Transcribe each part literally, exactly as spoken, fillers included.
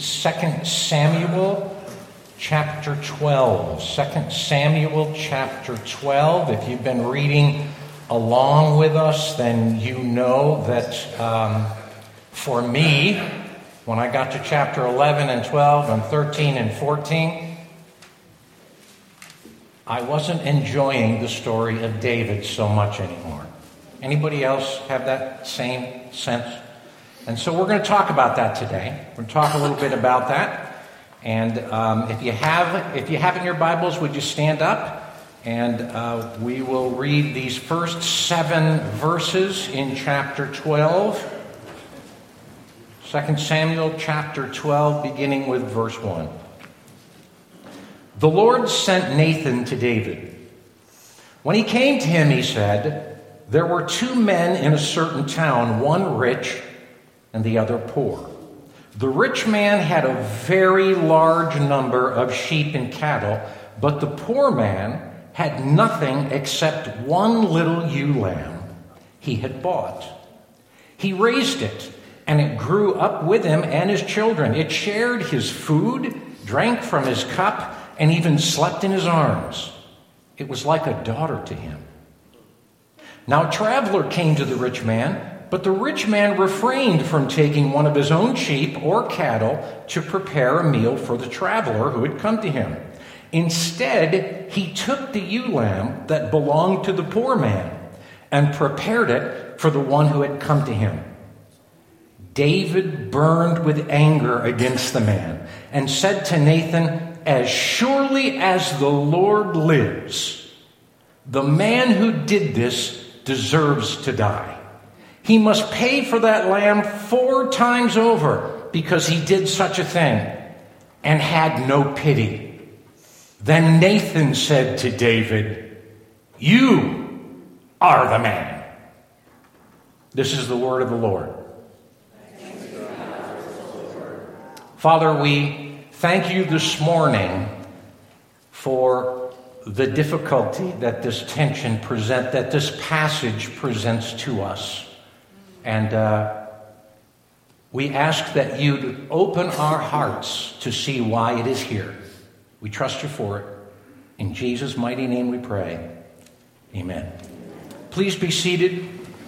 Second Samuel chapter twelve. Second Samuel chapter twelve. If you've been reading along with us, then you know that um, for me, when I got to chapter eleven and twelve and thirteen and fourteen, I wasn't enjoying the story of David so much anymore. Anybody else have that same sense? And so we're going to talk about that today. We're going to talk a little bit about that. And um, if you have, if you have in your Bibles, would you stand up? And uh, we will read these first seven verses in chapter twelve. Second Samuel chapter twelve, beginning with verse one. The Lord sent Nathan to David. When he came to him, he said, "There were two men in a certain town, one rich and the other poor. The rich man had a very large number of sheep and cattle, but the poor man had nothing except one little ewe lamb he had bought. He raised it, and it grew up with him and his children. It shared his food, drank from his cup, and even slept in his arms. It was like a daughter to him. Now a traveler came to the rich man, but the rich man refrained from taking one of his own sheep or cattle to prepare a meal for the traveler who had come to him. Instead, he took the ewe lamb that belonged to the poor man and prepared it for the one who had come to him. David burned with anger against the man and said to Nathan, "As surely as the Lord lives, the man who did this deserves to die. He must pay for that lamb four times over because he did such a thing and had no pity." Then Nathan said to David, "You are the man." This is the word of the Lord. Father, we thank you this morning for the difficulty that this tension present, that this passage presents to us. And uh, we ask that you'd open our hearts to see why it is here. We trust you for it. In Jesus' mighty name we pray. Amen. Please be seated.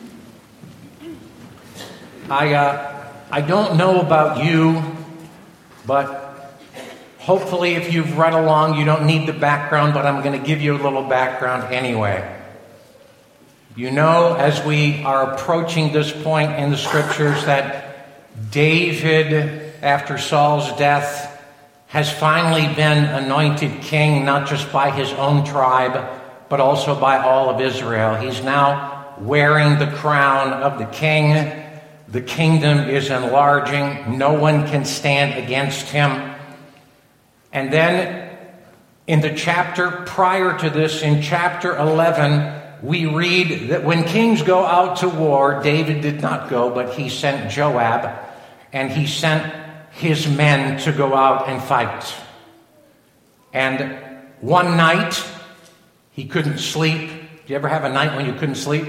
I uh, I don't know about you, but hopefully if you've read along, you don't need the background, but I'm going to give you a little background anyway. You know, as we are approaching this point in the scriptures, that David, after Saul's death, has finally been anointed king, not just by his own tribe, but also by all of Israel. He's now wearing the crown of the king. The kingdom is enlarging. No one can stand against him. And then in the chapter prior to this, in chapter eleven, we read that when kings go out to war, David did not go, but he sent Joab, and he sent his men to go out and fight. And one night, he couldn't sleep. Do you ever have a night when you couldn't sleep?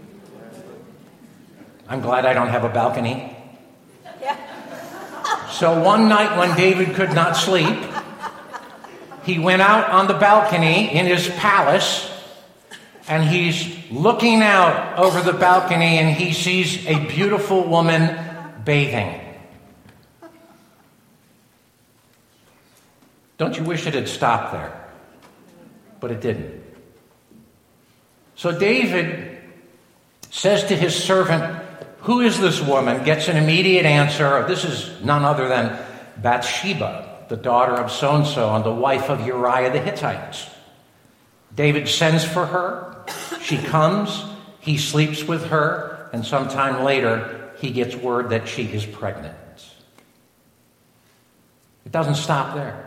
I'm glad I don't have a balcony. So one night when David could not sleep, he went out on the balcony in his palace, and he's looking out over the balcony, and he sees a beautiful woman bathing. Don't you wish it had stopped there? But it didn't. So David says to his servant, "Who is this woman?" Gets an immediate answer. This is none other than Bathsheba, the daughter of so-and-so and the wife of Uriah the Hittite. David sends for her. She comes. He sleeps with her. And sometime later, he gets word that she is pregnant. It doesn't stop there.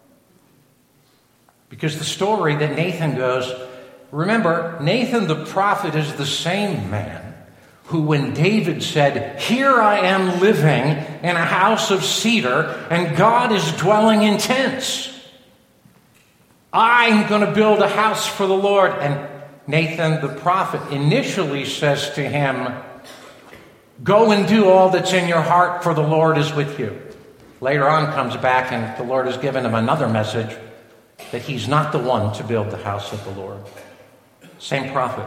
Because the story that Nathan goes, remember, Nathan the prophet is the same man who, when David said, "Here I am living in a house of cedar, and God is dwelling in tents. I'm going to build a house for the Lord." And Nathan the prophet initially says to him, "Go and do all that's in your heart, for the Lord is with you." later on comes back and the Lord has given him another message that he's not the one to build the house of the Lord. Same prophet.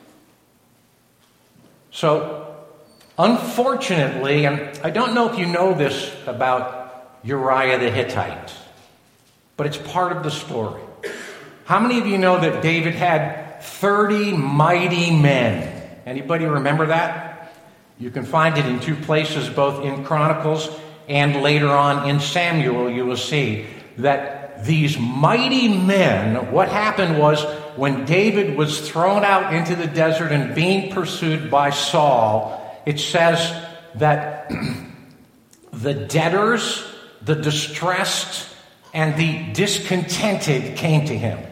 So, unfortunately, and I don't know if you know this about Uriah the Hittite, but it's part of the story. How many of you know that David had thirty mighty men? Anybody remember that? You can find it in two places, both in Chronicles and later on in Samuel. You will see that these mighty men, what happened was when David was thrown out into the desert and being pursued by Saul, it says that the debtors, the distressed, and the discontented came to him.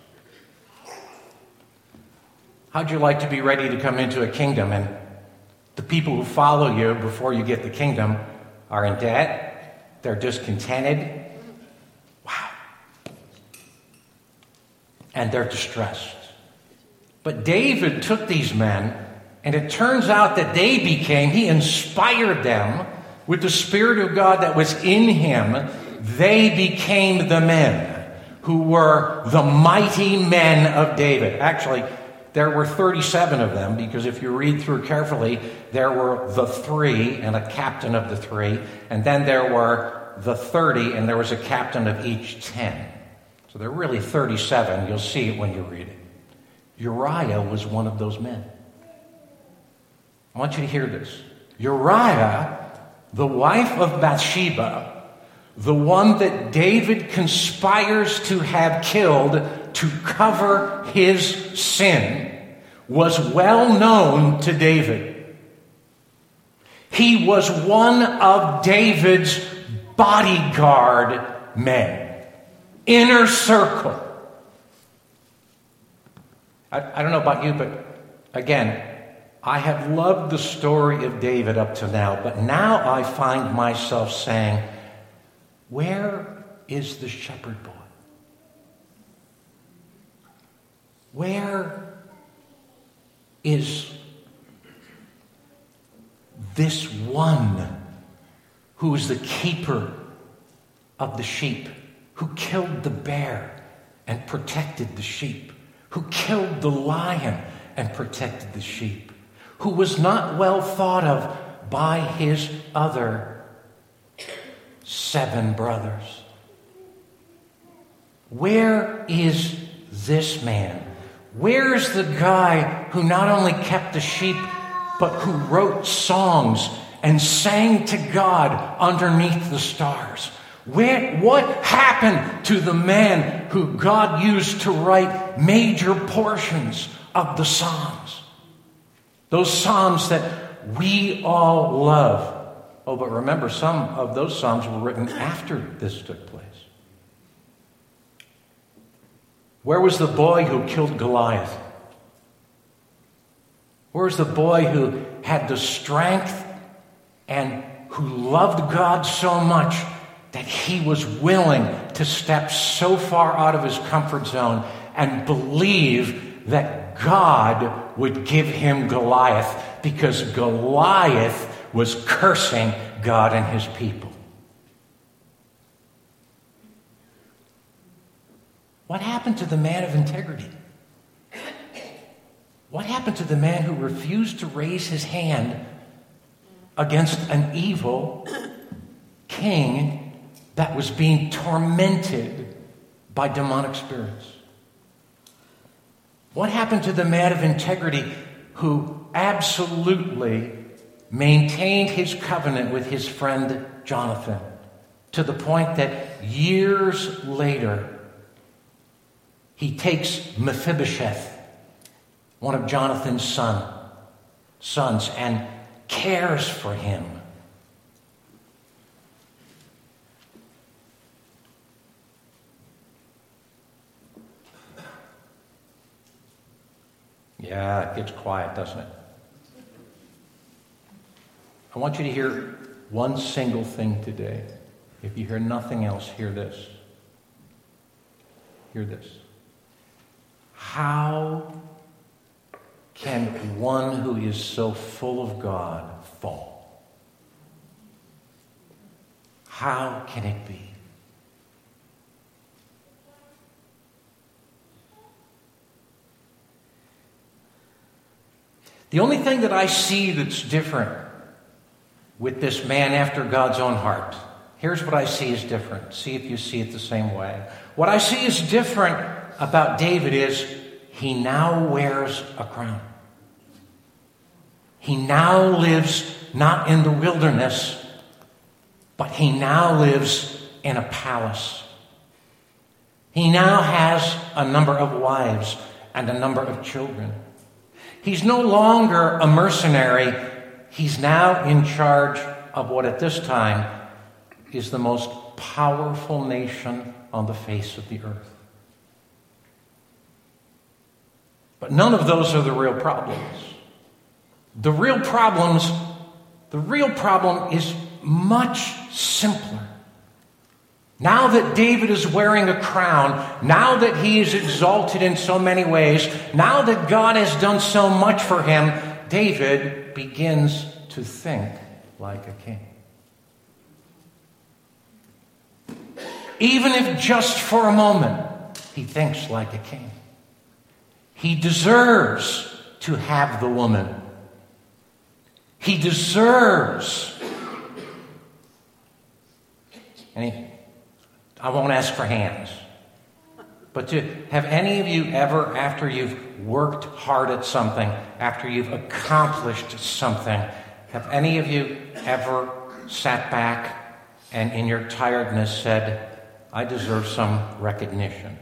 How'd you like to be ready to come into a kingdom and the people who follow you before you get the kingdom are in debt, they're discontented, wow, and they're distressed. But David took these men, and it turns out that they became, he inspired them with the Spirit of God that was in him. They became the men who were the mighty men of David. Actually, there were thirty-seven of them, because if you read through carefully, there were the three and a captain of the three, and then there were the thirty, and there was a captain of each ten. So there are really thirty-seven. You'll see it when you read it. Uriah was one of those men. I want you to hear this. Uriah, the wife of Bathsheba, the one that David conspires to have killed to cover his sin, was well known to David. He was one of David's bodyguard men, inner circle. I, I don't know about you, but again, I have loved the story of David up to now, but now I find myself saying, where is the shepherd boy? Where is this one who is the keeper of the sheep, who killed the bear and protected the sheep, who killed the lion and protected the sheep, who was not well thought of by his other seven brothers? Where is this man? Where's the guy who not only kept the sheep, but who wrote songs and sang to God underneath the stars? Where, what happened to the man who God used to write major portions of the Psalms? Those Psalms that we all love. Oh, but remember, some of those Psalms were written after this took place. Where was the boy who killed Goliath? Where was the boy who had the strength and who loved God so much that he was willing to step so far out of his comfort zone and believe that God would give him Goliath, because Goliath was cursing God and his people? What happened to the man of integrity? What happened to the man who refused to raise his hand against an evil king that was being tormented by demonic spirits? What happened to the man of integrity who absolutely maintained his covenant with his friend Jonathan, to the point that years later he takes Mephibosheth, one of Jonathan's son, sons, and cares for him? Yeah, it gets quiet, doesn't it? I want you to hear one single thing today. If you hear nothing else, hear this. Hear this. How can one who is so full of God fall? How can it be? The only thing that I see that's different with this man after God's own heart, here's what I see is different. See if you see it the same way. What I see is different about David is he now wears a crown. He now lives not in the wilderness, but he now lives in a palace. He now has a number of wives and a number of children. He's no longer a mercenary. He's now in charge of what at this time is the most powerful nation on the face of the earth. But none of those are the real problems. The real problems, the real problem is much simpler. Now that David is wearing a crown, now that he is exalted in so many ways, now that God has done so much for him, David begins to think like a king. Even if just for a moment he thinks like a king. He deserves to have the woman. He deserves. And he, I won't ask for hands. But to have any of you ever, after you've worked hard at something, after you've accomplished something, have any of you ever sat back and in your tiredness said, I deserve some recognition.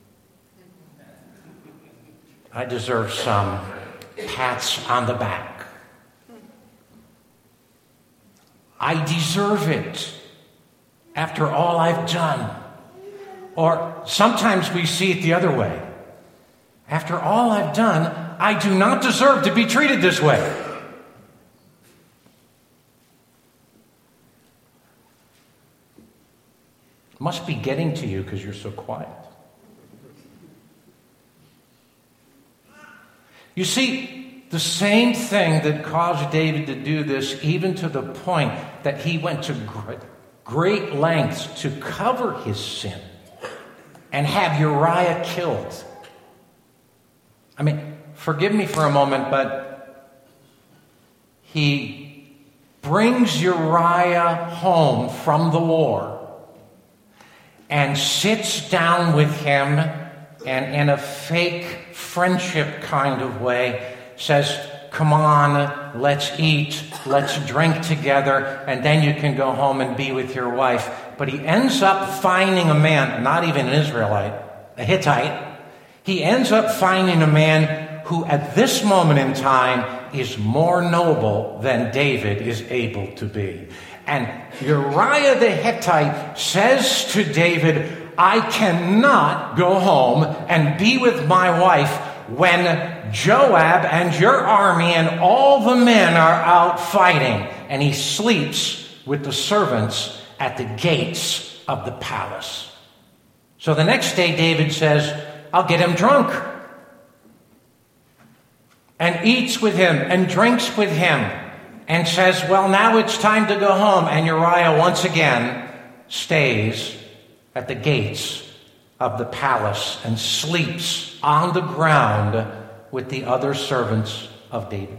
I deserve some pats on the back. I deserve it after all I've done. Or sometimes we see it the other way. After all I've done, I do not deserve to be treated this way. It must be getting to you because you're so quiet. You see, the same thing that caused David to do this, even to the point that he went to great, great lengths to cover his sin and have Uriah killed. I mean, forgive me for a moment, but he brings Uriah home from the war and sits down with him and in a fake friendship kind of way says, come on, let's eat, let's drink together, and then you can go home and be with your wife. But he ends up finding a man, not even an Israelite, a Hittite. He ends up finding a man who at this moment in time is more noble than David is able to be. And Uriah the Hittite says to David, I cannot go home and be with my wife when Joab and your army and all the men are out fighting. And he sleeps with the servants at the gates of the palace. So the next day David says, I'll get him drunk. And eats with him and drinks with him. And says, well, now it's time to go home. And Uriah once again stays at the gates of the palace and sleeps on the ground with the other servants of David.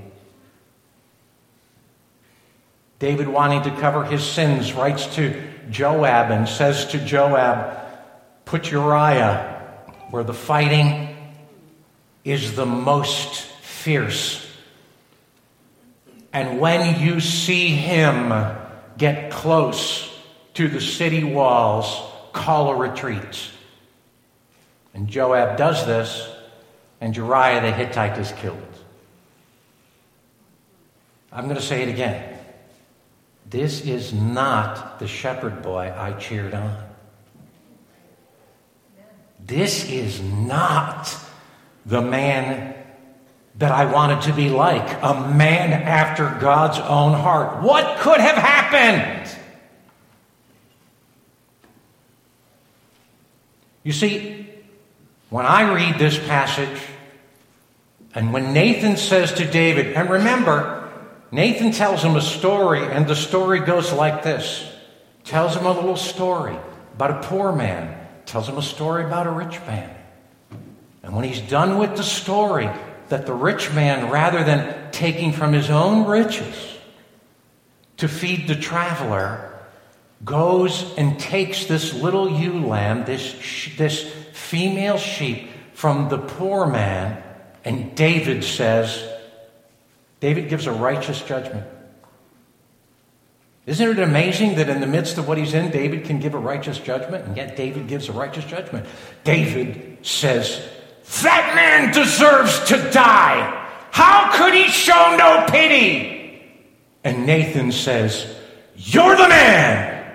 David, wanting to cover his sins, writes to Joab and says to Joab, put Uriah where the fighting is the most fierce. And when you see him get close to the city walls, call a retreat. And Joab does this, and Uriah the Hittite is killed. I'm going to say it again. This is not the shepherd boy I cheered on. This is not the man that I wanted to be like, a man after God's own heart. What could have happened? You see, when I read this passage, and when Nathan says to David, and remember, Nathan tells him a story, and the story goes like this. tells him a little story about a poor man, tells him a story about a rich man. And when he's done with the story, that the rich man, rather than taking from his own riches to feed the traveler, goes and takes this little ewe lamb, this, sh- this female sheep, from the poor man, and David says, David gives a righteous judgment. Isn't it amazing that in the midst of what he's in, David can give a righteous judgment, and yet David gives a righteous judgment? David says, that man deserves to die. How could he show no pity? And Nathan says, you're the man.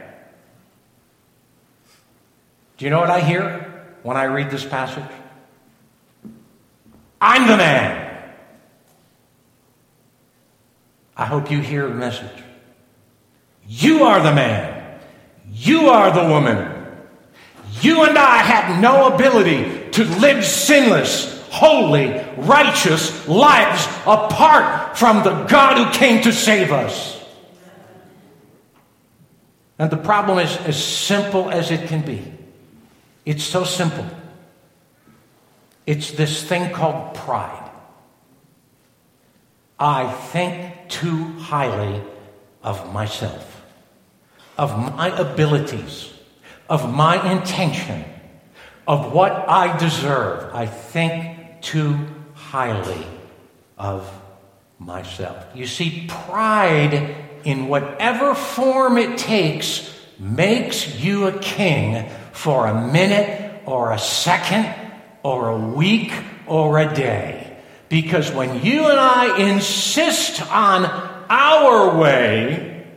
Do you know what I hear when I read this passage? I'm the man. I hope you hear the message. You are the man. You are the woman. You and I have no ability to live sinless, holy, righteous lives apart from the God who came to save us. And the problem is as simple as it can be. It's so simple. It's this thing called pride. I think too highly of myself, of my abilities, of my intention, of what I deserve. I think too highly of myself. You see, pride, in whatever form it takes, makes you a king for a minute or a second or a week or a day. Because when you and I insist on our way,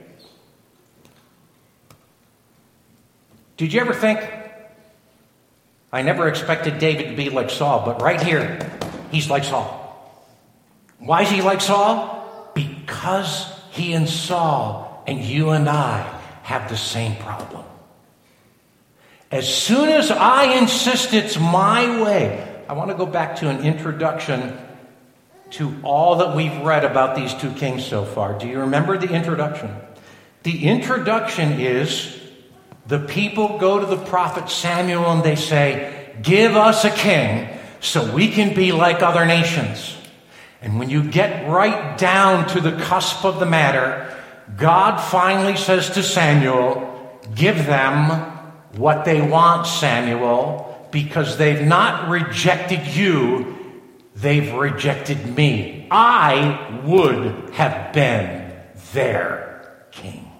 did you ever think, I never expected David to be like Saul, but right here, he's like Saul. Why is he like Saul? Because he and Saul and you and I have the same problem. As soon as I insist it's my way, I want to go back to an introduction to all that we've read about these two kings so far. Do you remember the introduction? The introduction is the people go to the prophet Samuel and they say, give us a king so we can be like other nations. And when you get right down to the cusp of the matter, God finally says to Samuel, give them what they want, Samuel, because they've not rejected you, they've rejected me. I would have been their king.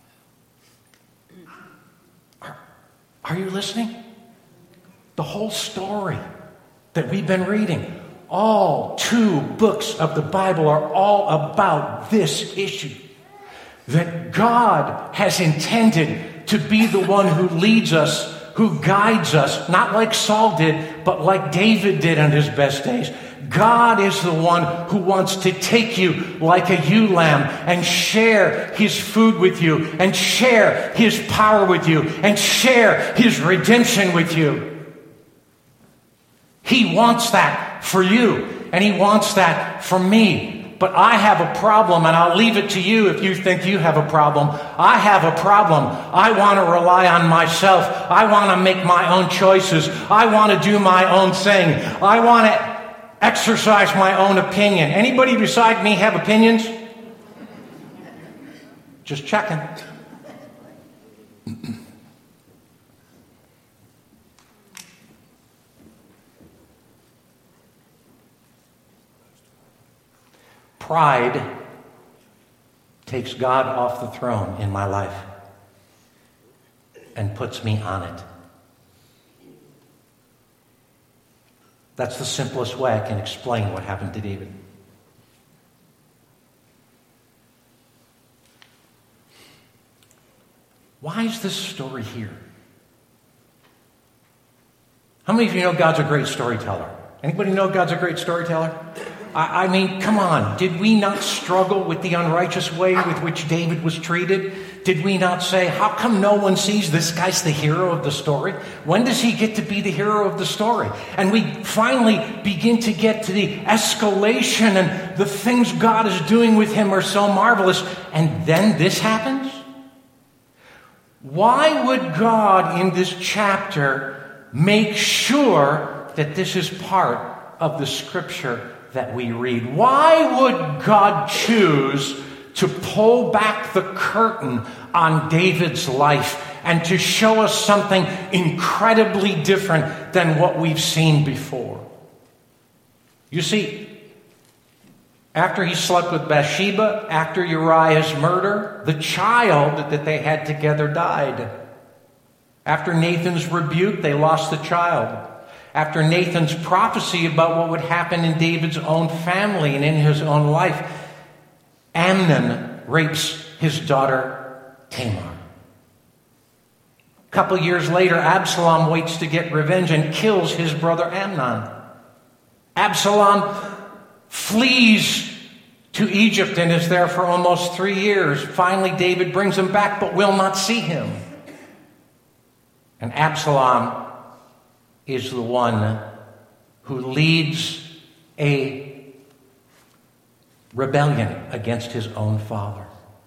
Are, are you listening? The whole story that we've been reading, all two books of the Bible are all about this issue. That God has intended to be the one who leads us, who guides us, not like Saul did, but like David did on his best days. God is the one who wants to take you like a ewe lamb and share his food with you, and share his power with you, and share his redemption with you. He wants that for you, and he wants that for me. But I have a problem, and I'll leave it to you if you think you have a problem. I have a problem. I want to rely on myself. I want to make my own choices. I want to do my own thing. I want to exercise my own opinion. Anybody beside me have opinions? Just checking. Pride takes God off the throne in my life and puts me on it. That's the simplest way I can explain what happened to David. Why is this story here? How many of you know God's a great storyteller? Anybody know God's a great storyteller? I, I mean, come on. Did we not struggle with the unrighteous way with which David was treated? Did we not say, how come no one sees this guy's the hero of the story? When does he get to be the hero of the story? And we finally begin to get to the escalation, and the things God is doing with him are so marvelous. And then this happens? why would God in this chapter make sure that this is part of the scripture that we read? Why would God choose to pull back the curtain on David's life and to show us something incredibly different than what we've seen before? You see, after he slept with Bathsheba, after Uriah's murder, the child that they had together died. After Nathan's rebuke, they lost the child. After Nathan's prophecy about what would happen in David's own family and in his own life, Amnon rapes his daughter Tamar. A couple years later, Absalom waits to get revenge and kills his brother Amnon. Absalom flees to Egypt and is there for almost three years. Finally, David brings him back but will not see him. And Absalom is the one who leads a rebellion against his own father.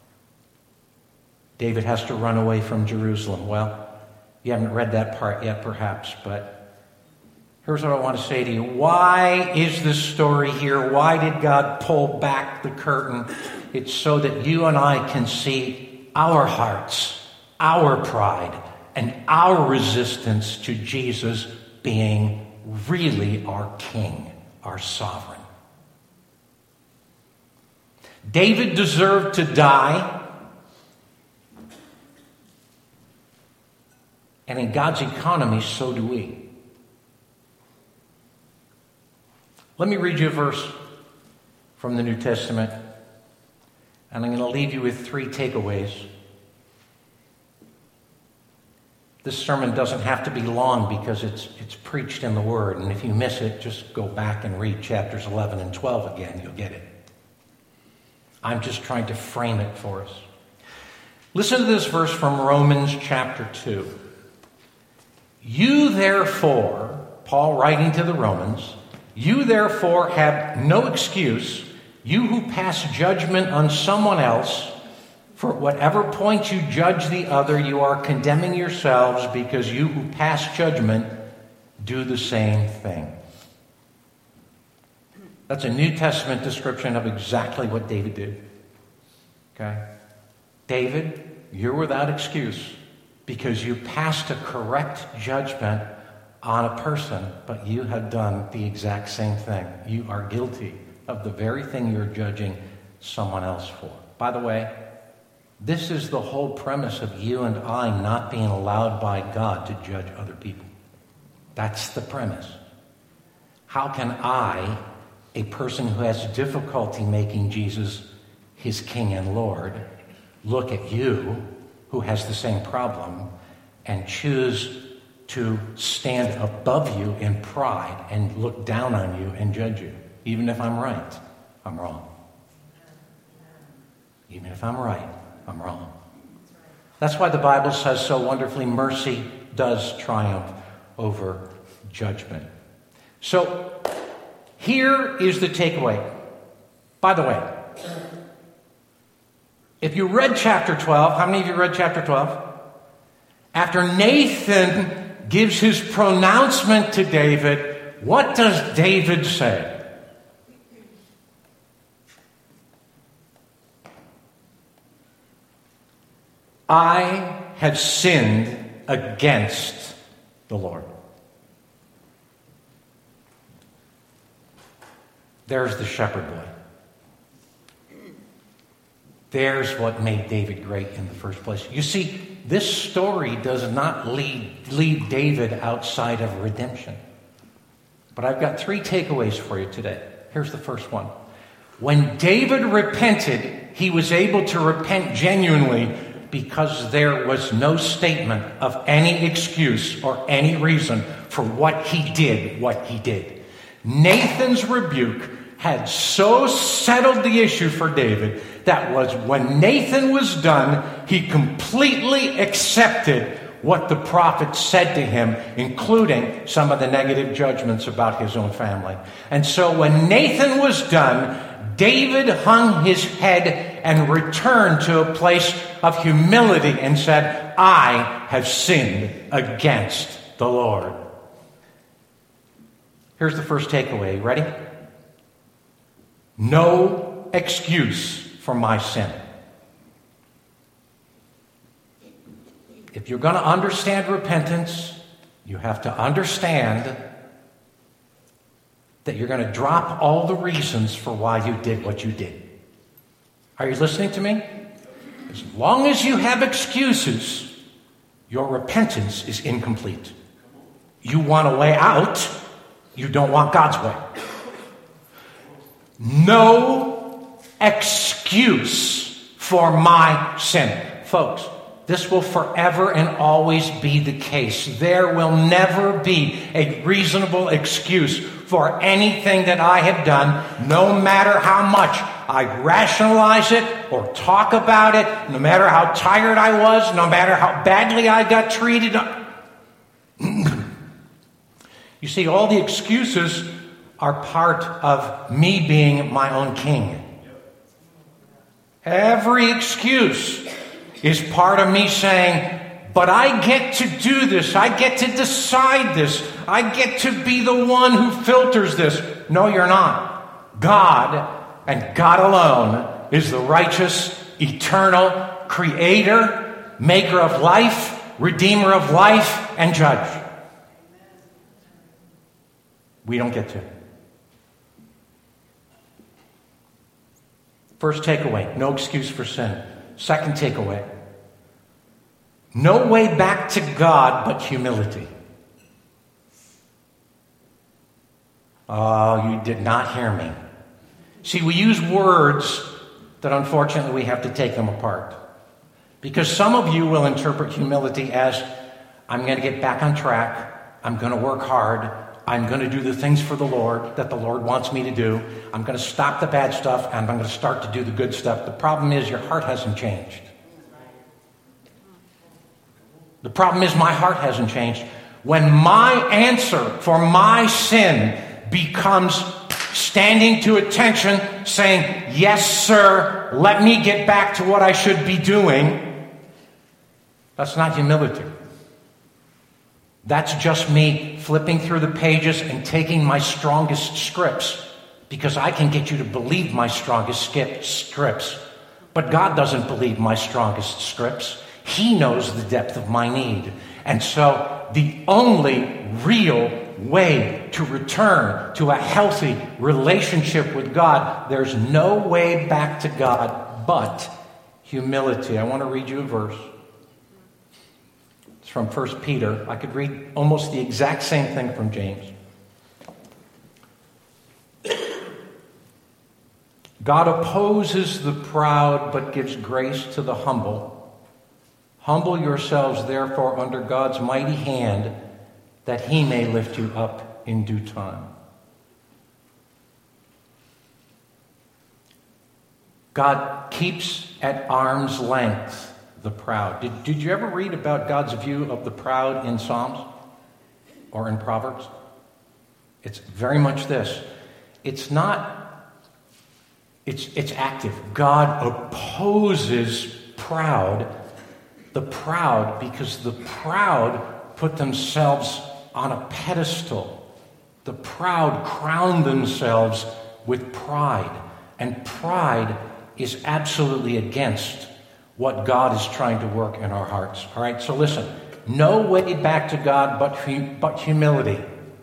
David has to run away from Jerusalem. Well, you haven't read that part yet, perhaps, but here's what I want to say to you. Why is this story here? Why did God pull back the curtain? It's so that you and I can see our hearts, our pride, and our resistance to Jesus being really our king, our sovereign. David deserved to die. And in God's economy, so do we. Let me read you a verse from the New Testament, and I'm going to leave you with three takeaways. This sermon doesn't have to be long because it's it's preached in the Word, and if you miss it, just go back and read chapters eleven and twelve again. You'll get it. I'm just trying to frame it for us. Listen to this verse from Romans chapter two. You therefore, Paul writing to the Romans, you therefore have no excuse, you who pass judgment on someone else. For at whatever point you judge the other, you are condemning yourselves, because you who pass judgment do the same thing. That's a New Testament description of exactly what David did. Okay? David, you're without excuse because you passed a correct judgment on a person, but you have done the exact same thing. You are guilty of the very thing you're judging someone else for. By the way, this is the whole premise of you and I not being allowed by God to judge other people. That's the premise. How can I, a person who has difficulty making Jesus his King and Lord, look at you, who has the same problem, and choose to stand above you in pride and look down on you and judge you? Even if I'm right, I'm wrong. Even if I'm right, I'm wrong. That's why the Bible says so wonderfully, mercy does triumph over judgment. So, here is the takeaway. By the way, if you read chapter twelve, how many of you read chapter twelve? After Nathan gives his pronouncement to David, what does David say? I have sinned against the Lord. There's the shepherd boy. There's what made David great in the first place. You see, this story does not lead, lead David outside of redemption. But I've got three takeaways for you today. Here's the first one. When David repented, he was able to repent genuinely because there was no statement of any excuse or any reason for what he did, what he did. Nathan's rebuke had so settled the issue for David that was when Nathan was done, he completely accepted what the prophet said to him, including some of the negative judgments about his own family. And so when Nathan was done, David hung his head and returned to a place of humility and said, I have sinned against the Lord. Here's the first takeaway. Ready? No excuse for my sin. If you're going to understand repentance, you have to understand that you're going to drop all the reasons for why you did what you did. Are you listening to me? As long as you have excuses, your repentance is incomplete. You want a way out, you don't want God's way. No excuse for my sin. Folks, this will forever and always be the case. There will never be a reasonable excuse for anything that I have done, no matter how much I rationalize it or talk about it, no matter how tired I was, no matter how badly I got treated. You see, all the excuses are part of me being my own king. Every excuse is part of me saying, but I get to do this. I get to decide this. I get to be the one who filters this. No, you're not. God, and God alone, is the righteous, eternal creator, maker of life, redeemer of life, and judge. We don't get to. First takeaway, no excuse for sin. Second takeaway, no way back to God but humility. Oh, you did not hear me. See, we use words that unfortunately we have to take them apart. Because some of you will interpret humility as, I'm going to get back on track, I'm going to work hard, I'm going to do the things for the Lord that the Lord wants me to do, I'm going to stop the bad stuff, and I'm going to start to do the good stuff. The problem is your heart hasn't changed. The problem is my heart hasn't changed. When my answer for my sin becomes standing to attention, saying, yes, sir, let me get back to what I should be doing, that's not humility. That's just me flipping through the pages and taking my strongest scripts, because I can get you to believe my strongest skip scripts. But God doesn't believe my strongest scripts. He knows the depth of my need. And so the only real way to return to a healthy relationship with God, there's no way back to God but humility. I want to read you a verse. It's from First Peter. I could read almost the exact same thing from James. God opposes the proud but gives grace to the humble. Humble yourselves, therefore, under God's mighty hand, that he may lift you up in due time. God keeps at arm's length the proud. Did, did you ever read about God's view of the proud in Psalms or in Proverbs? It's very much this. It's not, it's, it's active. God opposes proud. The proud, because the proud put themselves on a pedestal. The proud crown themselves with pride. And pride is absolutely against what God is trying to work in our hearts. All right, so listen. No way back to God but, but humility.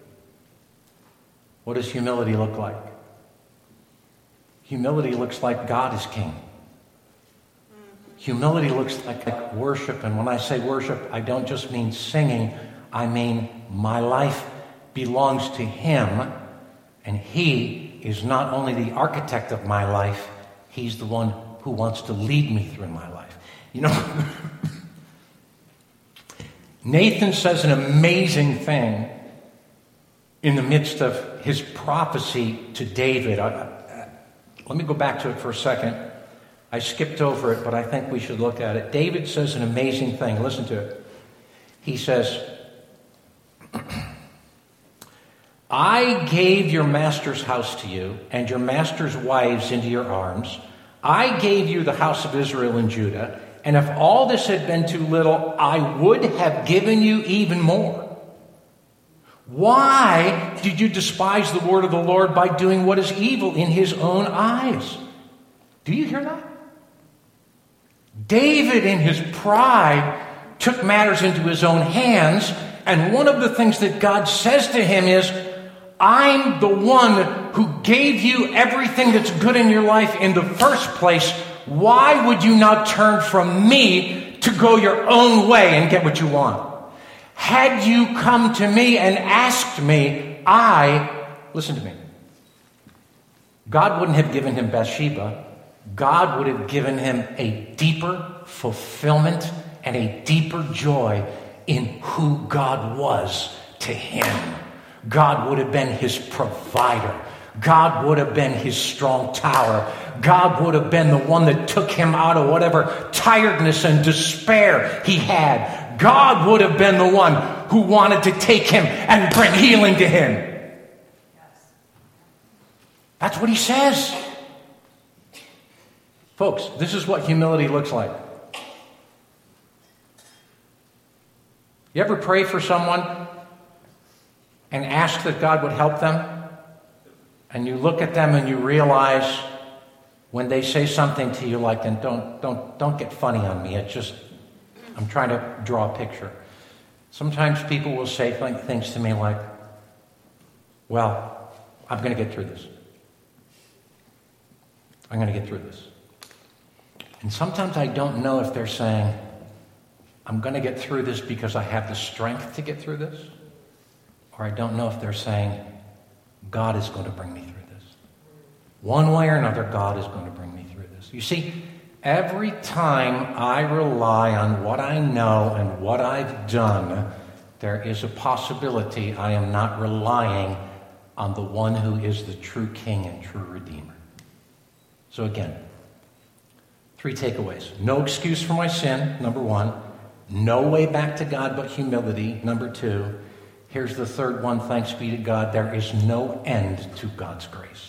What does humility look like? Humility looks like God is king. Humility looks like, like worship, and when I say worship, I don't just mean singing. I mean my life belongs to him, and he is not only the architect of my life, he's the one who wants to lead me through my life. You know, Nathan says an amazing thing in the midst of his prophecy to David. I, I, let me go back to it for a second. I skipped over it, but I think we should look at it. David says an amazing thing. Listen to it. He says, I gave your master's house to you and your master's wives into your arms. I gave you the house of Israel and Judah, And if all this had been too little, I would have given you even more. Why did you despise the word of the Lord by doing what is evil in his own eyes? Do you hear that? David, in his pride, took matters into his own hands, and one of the things that God says to him is, I'm the one who gave you everything that's good in your life in the first place. Why would you not turn from me to go your own way and get what you want? Had you come to me and asked me, I, listen to me, God wouldn't have given him Bathsheba. God would have given him a deeper fulfillment and a deeper joy in who God was to him. God would have been his provider. God would have been his strong tower. God would have been the one that took him out of whatever tiredness and despair he had. God would have been the one who wanted to take him and bring healing to him. That's what he says. Folks, this is what humility looks like. You ever pray for someone and ask that God would help them? And you look at them and you realize when they say something to you like, and don't, don't, don't get funny on me. It's just, I'm trying to draw a picture. Sometimes people will say things to me like, well, I'm going to get through this. I'm going to get through this. And sometimes I don't know if they're saying, I'm going to get through this because I have the strength to get through this. Or I don't know if they're saying, God is going to bring me through this. One way or another, God is going to bring me through this. You see, every time I rely on what I know and what I've done, there is a possibility I am not relying on the one who is the true King and true Redeemer. So again, three takeaways. No excuse for my sin, number one. No way back to God but humility, number two. Here's the third one, thanks be to God, there is no end to God's grace.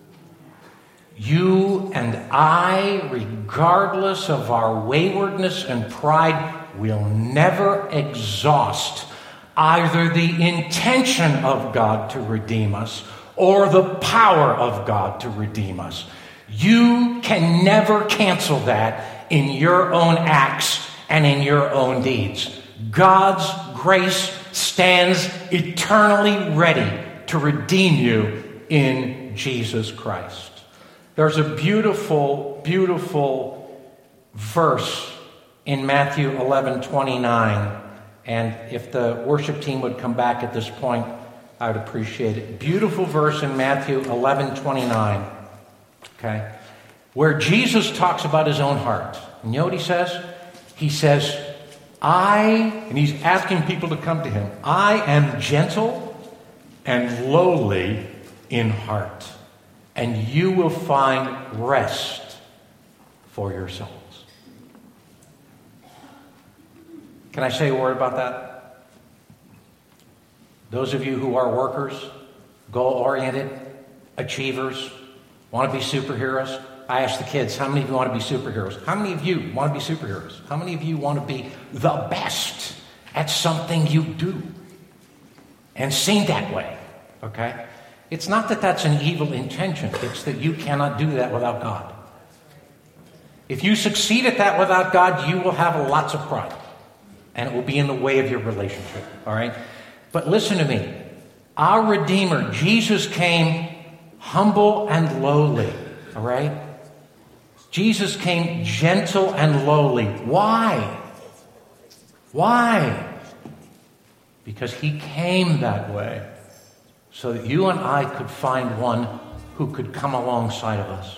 You and I, regardless of our waywardness and pride, will never exhaust either the intention of God to redeem us or the power of God to redeem us. You can never cancel that in your own acts and in your own deeds. God's grace stands eternally ready to redeem you in Jesus Christ. There's a beautiful, beautiful verse in Matthew eleven twenty-nine. And if the worship team would come back at this point, I would appreciate it. Beautiful verse in Matthew eleven twenty-nine. Okay? Where Jesus talks about his own heart. And you know what he says? He says, I, and he's asking people to come to him, I am gentle and lowly in heart, and you will find rest for your souls. Can I say a word about that? Those of you who are workers, goal-oriented, achievers, want to be superheroes, I ask the kids, how many of you want to be superheroes? How many of you want to be superheroes? How many of you want to be the best at something you do? And seen that way, okay? It's not that that's an evil intention. It's that you cannot do that without God. If you succeed at that without God, you will have lots of pride. And it will be in the way of your relationship, all right? But listen to me. Our Redeemer, Jesus, came humble and lowly, all right? Jesus came gentle and lowly. Why? Why? Because he came that way so that you and I could find one who could come alongside of us,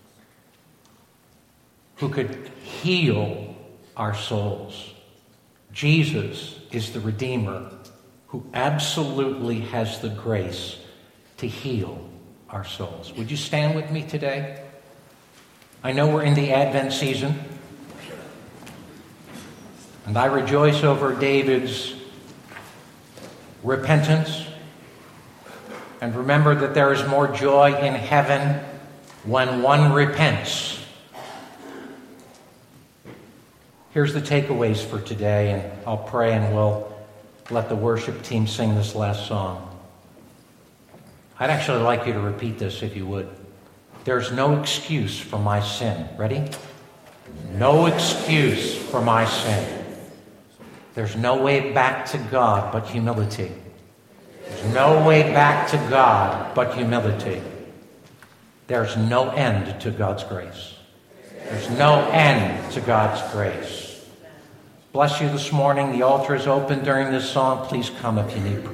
who could heal our souls. Jesus is the Redeemer who absolutely has the grace to heal our souls. Would you stand with me today? I know we're in the Advent season, and I rejoice over David's repentance. And remember that there is more joy in heaven when one repents Here's the takeaways for today, and I'll pray and we'll let the worship team sing this last song. I'd actually like you to repeat this if you would. There's no excuse for my sin. Ready? No excuse for my sin. There's no way back to God but humility. There's no way back to God but humility. There's no end to God's grace. There's no end to God's grace. Bless you this morning. The altar is open during this song. Please come if you need prayer.